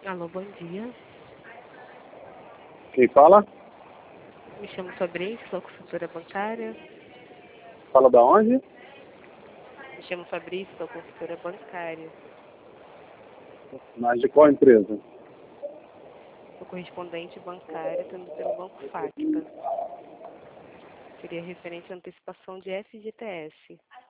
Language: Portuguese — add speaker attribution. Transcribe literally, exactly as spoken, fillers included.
Speaker 1: Alô, bom dia.
Speaker 2: Quem fala?
Speaker 1: Me chamo Fabrício, sou consultora bancária.
Speaker 2: Fala da onde?
Speaker 1: Me chamo Fabrício, sou consultora bancária.
Speaker 2: Mas de qual empresa?
Speaker 1: Sou correspondente bancária, tendo pelo Banco Facta. Seria referente à antecipação de F G T S.